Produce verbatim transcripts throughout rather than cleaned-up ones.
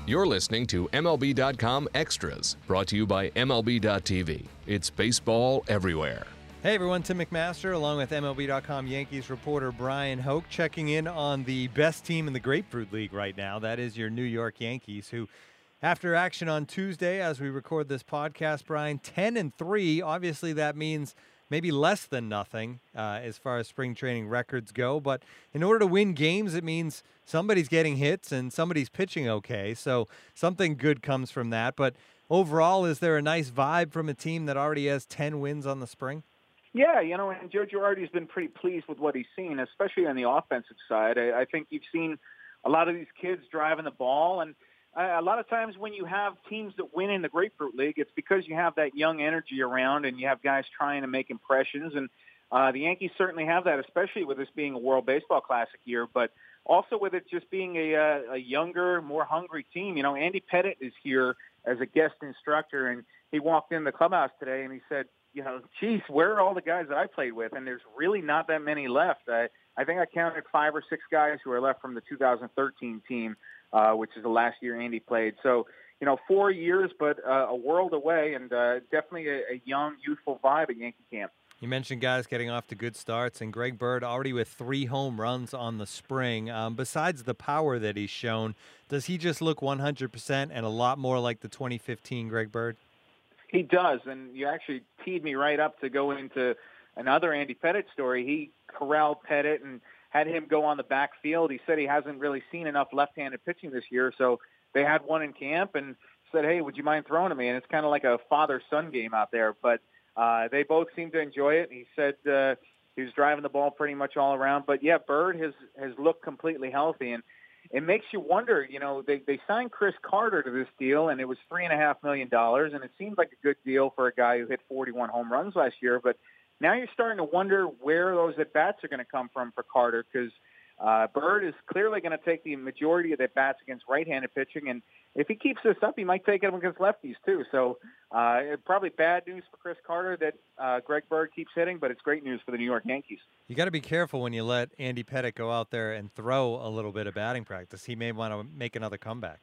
You're listening to M L B dot com Extras, brought to you by M L B dot T V. It's baseball everywhere. Hey everyone, Tim McMaster along with M L B dot com Yankees reporter Brian Hoke checking in on the best team in the Grapefruit League right now. That is your New York Yankees, who, after action on Tuesday, as we record this podcast, Brian, ten and three. Obviously, that means maybe less than nothing uh, as far as spring training records go. But in order to win games, it means somebody's getting hits and somebody's pitching okay. So something good comes from that. But overall, is there a nice vibe from a team that already has ten wins on the spring? Yeah, you know, and Joe Girardi's been pretty pleased with what he's seen, especially on the offensive side. I, I think you've seen a lot of these kids driving the ball, and a lot of times when you have teams that win in the Grapefruit League, it's because you have that young energy around and you have guys trying to make impressions. And uh, the Yankees certainly have that, especially with this being a World Baseball Classic year, but also with it just being a, a younger, more hungry team. You know, Andy Pettitte is here as a guest instructor, and he walked in the clubhouse today and he said, you know, geez, where are all the guys that I played with? And there's really not that many left. I, I think I counted five or six guys who are left from the two thousand thirteen team. Uh, which is the last year Andy played. So, you know, four years, but uh, a world away, and uh, definitely a, a young, youthful vibe at Yankee camp. You mentioned guys getting off to good starts, and Greg Bird already with three home runs on the spring. Um, besides the power that he's shown, does he just look one hundred percent and a lot more like the twenty fifteen Greg Bird? He does, and you actually teed me right up to go into another Andy Pettitte story. He corralled Pettitte and had him go on the backfield. He said he hasn't really seen enough left-handed pitching this year, so they had one in camp and said, hey, would you mind throwing to me? And it's kind of like a father-son game out there, but uh, they both seem to enjoy it. He said uh, he was driving the ball pretty much all around. But, yeah, Bird has, has looked completely healthy, and it makes you wonder, you know, they, they signed Chris Carter to this deal, and it was three point five million dollars, and it seemed like a good deal for a guy who hit forty-one home runs last year, but now you're starting to wonder where those at-bats are going to come from for Carter, because uh, Bird is clearly going to take the majority of the at-bats against right-handed pitching, and if he keeps this up, he might take them against lefties too. So uh, probably bad news for Chris Carter that uh, Greg Bird keeps hitting, but it's great news for the New York Yankees. You got to be careful when you let Andy Pettitte go out there and throw a little bit of batting practice. He may want to make another comeback.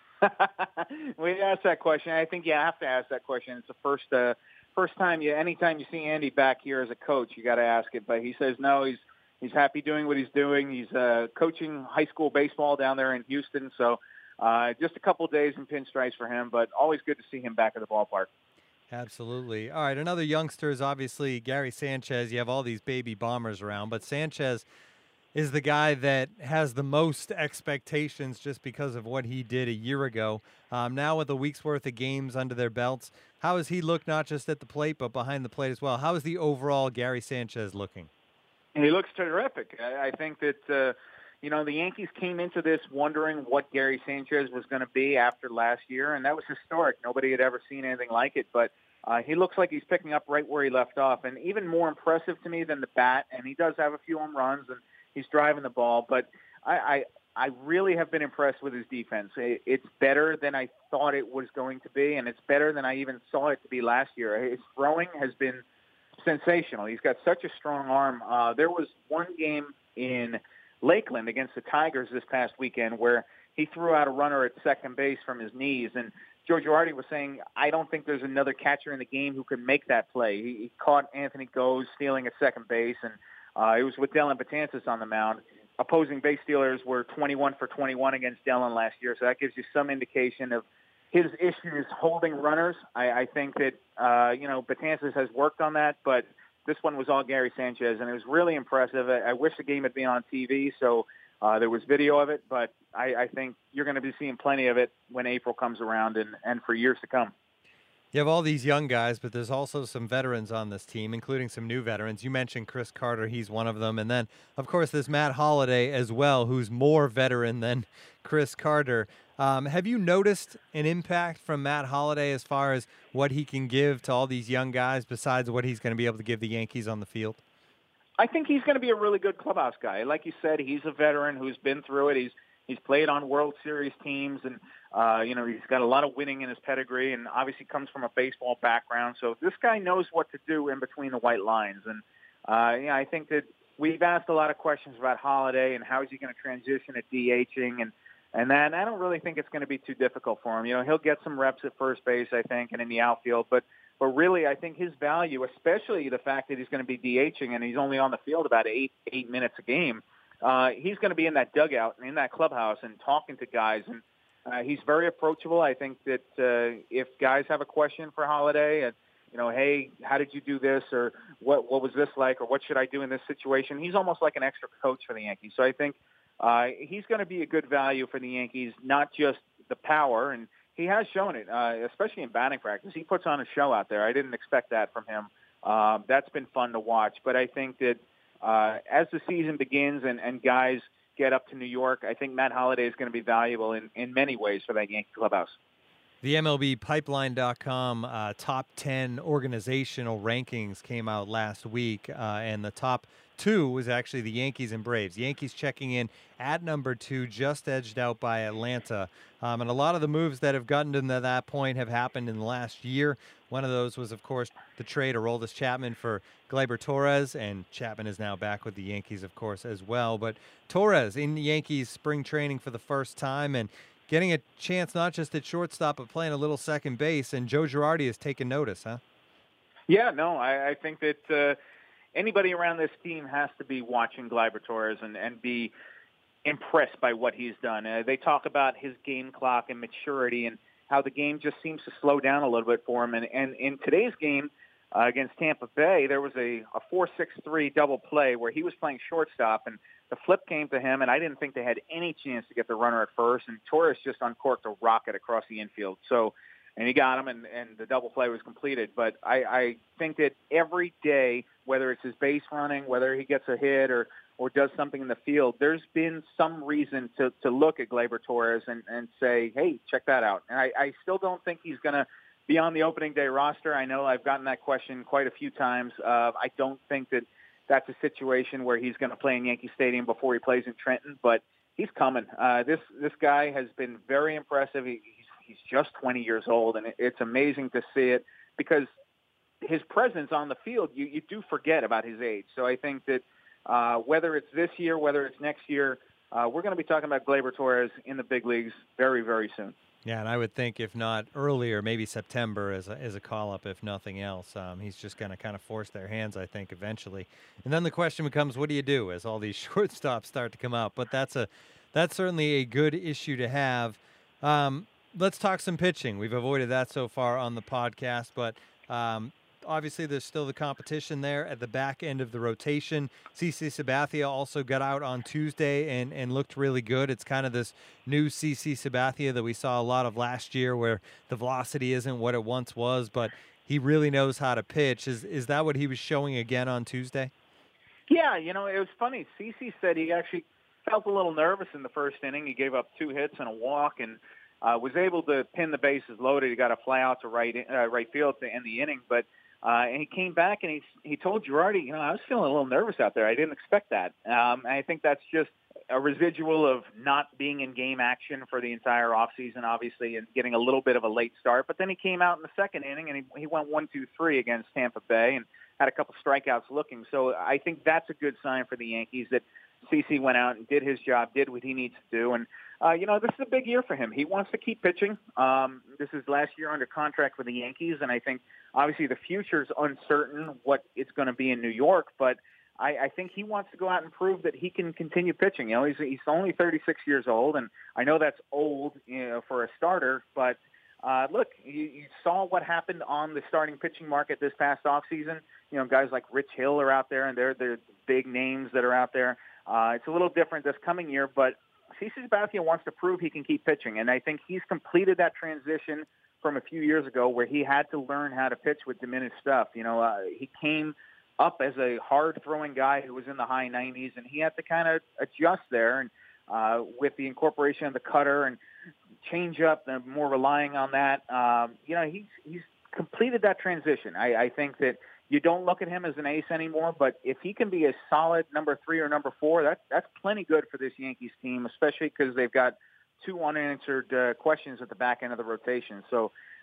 We asked that question. I think you have to ask that question. It's the first uh, First time you, anytime you see Andy back here as a coach, you got to ask it. But he says no, he's he's happy doing what he's doing. He's uh, coaching high school baseball down there in Houston. So uh, just a couple of days in pinstripes for him, but always good to see him back at the ballpark. Absolutely. All right, another youngster is obviously Gary Sanchez. You have all these baby bombers around, but Sanchez is the guy that has the most expectations just because of what he did a year ago. Um, now with a week's worth of games under their belts, how has he looked not just at the plate but behind the plate as well? How is the overall Gary Sanchez looking? He looks terrific. I, I think that, uh, you know, the Yankees came into this wondering what Gary Sanchez was going to be after last year, and that was historic. Nobody had ever seen anything like it, but uh, he looks like he's picking up right where he left off. And even more impressive to me than the bat, and he does have a few home runs, and he's driving the ball, but I, I I really have been impressed with his defense. It's better than I thought it was going to be, and it's better than I even saw it to be last year. His throwing has been sensational. He's got such a strong arm. Uh, there was one game in Lakeland against the Tigers this past weekend where he threw out a runner at second base from his knees, and Joe Girardi was saying, I don't think there's another catcher in the game who can make that play. He, he caught Anthony Gose stealing at second base, and Uh, it was with Dellin Betances on the mound. Opposing base stealers were twenty-one for twenty-one against Dellin last year, so that gives you some indication of his issues holding runners. I, I think that, uh, you know, Betances has worked on that, but this one was all Gary Sanchez, and it was really impressive. I, I wish the game had been on T V, so uh, there was video of it, but I, I think you're going to be seeing plenty of it when April comes around and, and for years to come. You have all these young guys, but there's also some veterans on this team, including some new veterans. You mentioned Chris Carter. He's one of them. And then, of course, there's Matt Holliday as well, who's more veteran than Chris Carter. Um, have you noticed an impact from Matt Holliday as far as what he can give to all these young guys besides what he's going to be able to give the Yankees on the field? I think he's going to be a really good clubhouse guy. Like you said, he's a veteran who's been through it. He's he's played on World Series teams, and uh, you know, he's got a lot of winning in his pedigree, and obviously comes from a baseball background. So this guy knows what to do in between the white lines. And uh, yeah, I think that we've asked a lot of questions about Holliday and how is he going to transition at DHing, and And then I don't really think it's going to be too difficult for him. You know, he'll get some reps at first base, I think, and in the outfield. But but really, I think his value, especially the fact that he's going to be DHing and he's only on the field about eight eight minutes a game, uh, he's going to be in that dugout and in that clubhouse and talking to guys. And uh, he's very approachable. I think that uh, if guys have a question for Holliday, and you know, hey, how did you do this, or what what was this like, or what should I do in this situation? He's almost like an extra coach for the Yankees. So I think uh, he's going to be a good value for the Yankees, not just the power, and he has shown it, uh, especially in batting practice. He puts on a show out there. I didn't expect that from him. Um, that's been fun to watch. But I think that uh, as the season begins and, and guys get up to New York, I think Matt Holliday is going to be valuable in, in many ways for that Yankee clubhouse. The M L B Pipeline dot com uh, top ten organizational rankings came out last week, uh, and the top two was actually the Yankees and Braves. Yankees checking in at number two, just edged out by Atlanta. Um, and a lot of the moves that have gotten to that point have happened in the last year. One of those was, of course, the trade of Aroldis Chapman for Gleyber Torres, and Chapman is now back with the Yankees, of course, as well. But Torres in Yankees spring training for the first time, and getting a chance not just at shortstop, but playing a little second base, and Joe Girardi has taken notice, huh? Yeah, no, I, I think that uh, anybody around this team has to be watching Gleyber Torres and, and be impressed by what he's done. Uh, they talk about his game clock and maturity and how the game just seems to slow down a little bit for him. And, and in today's game uh, against Tampa Bay, there was a, a four six three double play where he was playing shortstop, and the flip came to him, and I didn't think they had any chance to get the runner at first, and Torres just uncorked a rocket across the infield. So, and he got him, and, and the double play was completed. But I, I think that every day, whether it's his base running, whether he gets a hit or, or does something in the field, there's been some reason to, to look at Gleyber Torres and, and say, hey, check that out. And I, I still don't think he's going to be on the opening day roster. I know I've gotten that question quite a few times. Uh, I don't think that that's a situation where he's going to play in Yankee Stadium before he plays in Trenton, but he's coming. Uh, this this guy has been very impressive. He, he's, he's just twenty years old, and it, it's amazing to see it because his presence on the field, you, you do forget about his age. So I think that uh, whether it's this year, whether it's next year, uh, we're going to be talking about Gleyber Torres in the big leagues very, very soon. Yeah, and I would think if not earlier, maybe September as a, as a call-up, if nothing else. Um, he's just going to kind of force their hands, I think, eventually. And then the question becomes, what do you do as all these shortstops start to come out? But that's a that's certainly a good issue to have. Um, let's talk some pitching. We've avoided that so far on the podcast, but um, obviously there's still the competition there at the back end of the rotation. CC Sabathia also got out on Tuesday and, and looked really good. It's kind of this new C C Sabathia that we saw a lot of last year where the velocity isn't what it once was, but he really knows how to pitch. Is is that what he was showing again on Tuesday? Yeah, you know, it was funny. C C said he actually felt a little nervous in the first inning. He gave up two hits and a walk and uh, was able to pin the bases loaded. He got a fly out to right, uh, right field to end the inning, but Uh, and he came back and he he told Girardi, you know, I was feeling a little nervous out there. I didn't expect that. Um, and I think that's just a residual of not being in game action for the entire offseason, obviously, and getting a little bit of a late start. But then he came out in the second inning and he, he went one, two, three against Tampa Bay and had a couple strikeouts looking. So I think that's a good sign for the Yankees that C C went out and did his job, did what he needs to do. And, uh, you know, this is a big year for him. He wants to keep pitching. Um, this is last year under contract with the Yankees, and I think obviously the future's uncertain what it's going to be in New York, but I, I think he wants to go out and prove that he can continue pitching. You know, he's, he's only thirty-six years old, and I know that's old, you know, for a starter, but uh, look, you, you saw what happened on the starting pitching market this past offseason. You know, guys like Rich Hill are out there, and they're, they're big names that are out there. Uh, it's a little different this coming year, but C C Sabathia wants to prove he can keep pitching, and I think he's completed that transition from a few years ago where he had to learn how to pitch with diminished stuff. You know, uh, he came up as a hard-throwing guy who was in the high nineties, and he had to kind of adjust there. And uh, with the incorporation of the cutter and change up, and more relying on that, um, you know, he's he's completed that transition. I, I think that you don't look at him as an ace anymore, but if he can be a solid number three or number four, that's that's plenty good for this Yankees team, especially because they've got two unanswered uh, questions at the back end of the rotation. So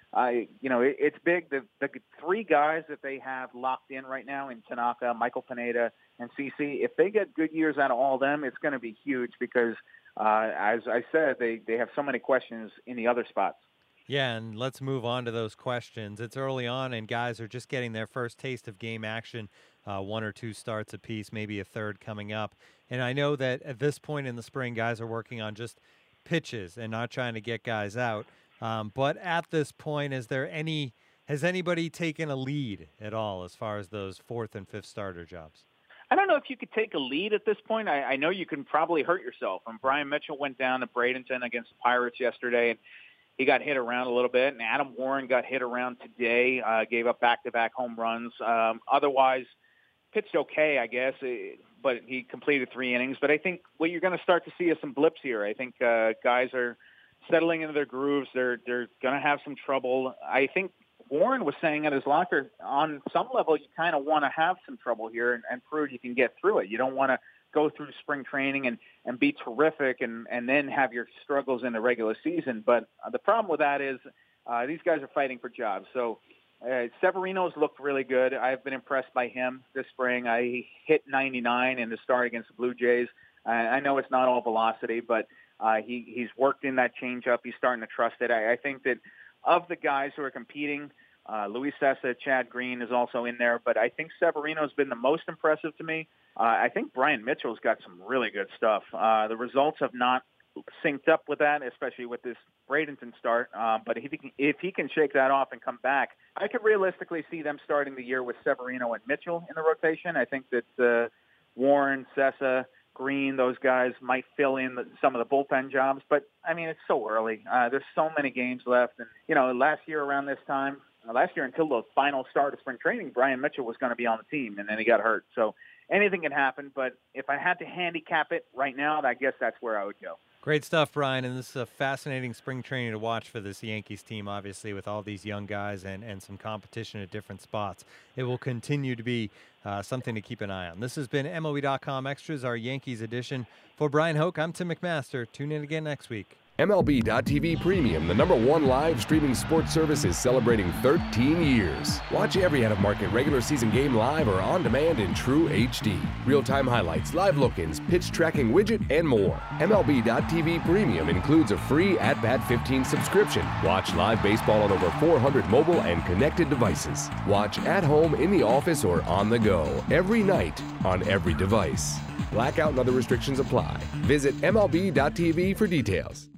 I, you know, it, it's big. The, the three guys that they have locked in right now in Tanaka, Michael Pineda, and CeCe, if they get good years out of all of them, it's going to be huge because, uh, as I said, they, they have so many questions in the other spots. Yeah, and let's move on to those questions. It's early on, and guys are just getting their first taste of game action, uh, one or two starts apiece, maybe a third coming up. And I know that at this point in the spring, guys are working on just pitches and not trying to get guys out. Um, but at this point, is there any has anybody taken a lead at all as far as those fourth and fifth starter jobs? I don't know if you could take a lead at this point. I, I know you can probably hurt yourself. And Brian Mitchell went down to Bradenton against the Pirates yesterday, and he got hit around a little bit. And Adam Warren got hit around today, uh, gave up back-to-back home runs. Um, otherwise, pitched okay, I guess, but he completed three innings. But I think what you're going to start to see is some blips here. I think uh, guys are settling into their grooves. They're they're going to have some trouble. I think Warren was saying at his locker, on some level, you kind of want to have some trouble here and, and prove you can get through it. You don't want to go through spring training and, and be terrific and, and then have your struggles in the regular season. But uh, the problem with that is uh, these guys are fighting for jobs. So uh, Severino's looked really good. I've been impressed by him this spring. I hit ninety-nine in the start against the Blue Jays. Uh, I know it's not all velocity, but uh, he, he's worked in that changeup. He's starting to trust it. I, I think that of the guys who are competing, uh, Luis Cessa, Chad Green is also in there, but I think Severino's been the most impressive to me. Uh, I think Brian Mitchell's got some really good stuff. Uh, the results have not synced up with that, especially with this Bradenton start. Uh, but if he, can, if he can shake that off and come back, I could realistically see them starting the year with Severino and Mitchell in the rotation. I think that uh, Warren, Cessa, Green, those guys might fill in the, some of the bullpen jobs. But, I mean, it's so early. Uh, there's so many games left. And, you know, last year around this time, uh, last year until the final start of spring training, Brian Mitchell was going to be on the team, and then he got hurt. So anything can happen. But if I had to handicap it right now, I guess that's where I would go. Great stuff, Brian, and this is a fascinating spring training to watch for this Yankees team, obviously, with all these young guys and, and some competition at different spots. It will continue to be uh, something to keep an eye on. This has been M L B dot com Extras, our Yankees edition. For Brian Hoke, I'm Tim McMaster. Tune in again next week. M L B dot T V Premium, the number one live streaming sports service, is celebrating thirteen years. Watch every out-of-market regular season game live or on demand in true H D. Real-time highlights, live look-ins, pitch tracking widget, and more. M L B dot T V Premium includes a free At Bat fifteen subscription. Watch live baseball on over four hundred mobile and connected devices. Watch at home, in the office, or on the go every night on every device. Blackout and other restrictions apply. Visit M L B dot T V for details.